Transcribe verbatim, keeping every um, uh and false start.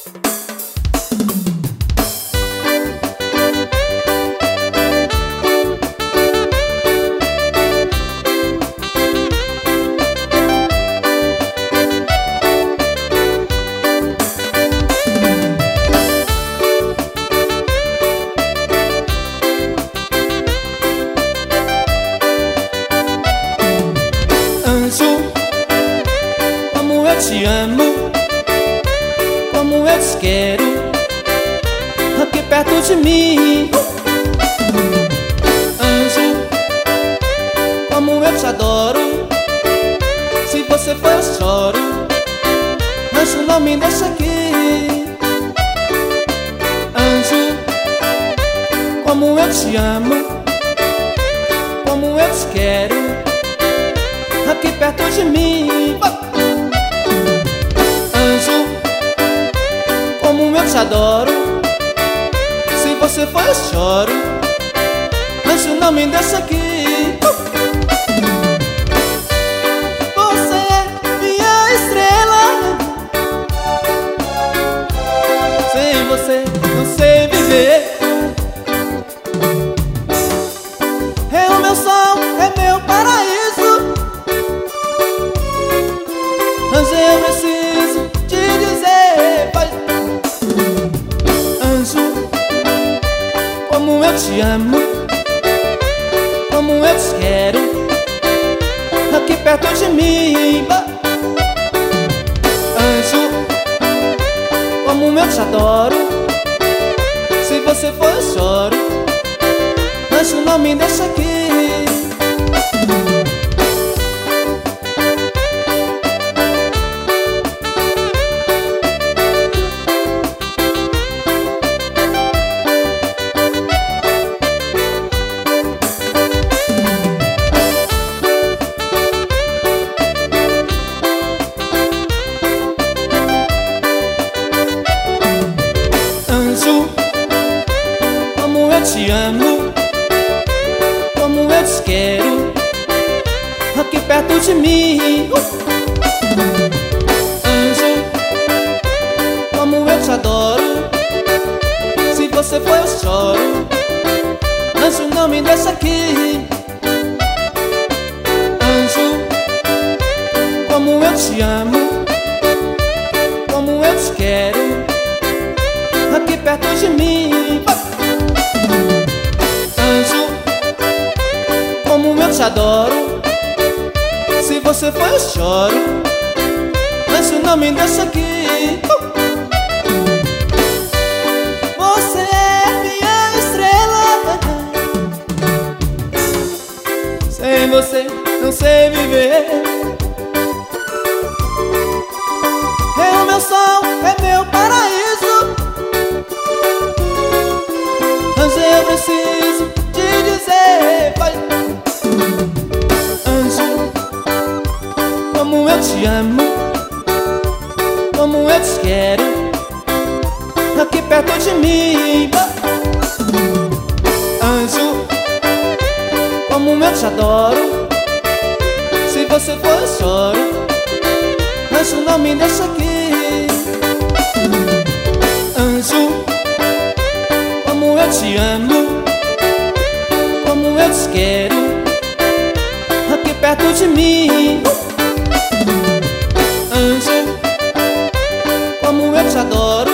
Como eu te amo, como eu te quero, aqui perto de mim. Anjo, como eu te adoro, se você for eu choro. Anjo, não me deixa aqui. Anjo, como eu te amo, como eu te quero, aqui perto de mim. Anjo, como eu te adoro, se você for eu choro. Anjo, não me deixa aqui. Você é minha estrela, sem você não sei viver. É o meu sol, é meu paraíso. Anjo, eu preciso te dizer, vai. Anjo, como eu te amo, como eu te quero, aqui perto de mim. Anjo, como eu te adoro, se você for eu choro. Anjo, não me deixa aqui. Anjo, como eu te amo, como eu te quero, aqui perto de mim. Anjo, como eu te adoro, se você for eu choro. Anjo, não me deixa aqui. Anjo, como eu te amo, como eu te quero, aqui perto de mim. Anjo, como eu te adoro, se você for eu choro. Anjo, não me deixa aqui. Você é minha estrela, sem você não sei viver. É o meu sol, é meu paraíso. Anjo, eu preciso te dizer, vai. Anjo, como eu te amo, como eu te quero, aqui perto de mim. Anjo, como eu te adoro, se você for eu choro. Anjo, não me deixa aqui. Anjo, como eu te amo, como eu te quero, aqui perto de mim. Anjo, como eu te adoro,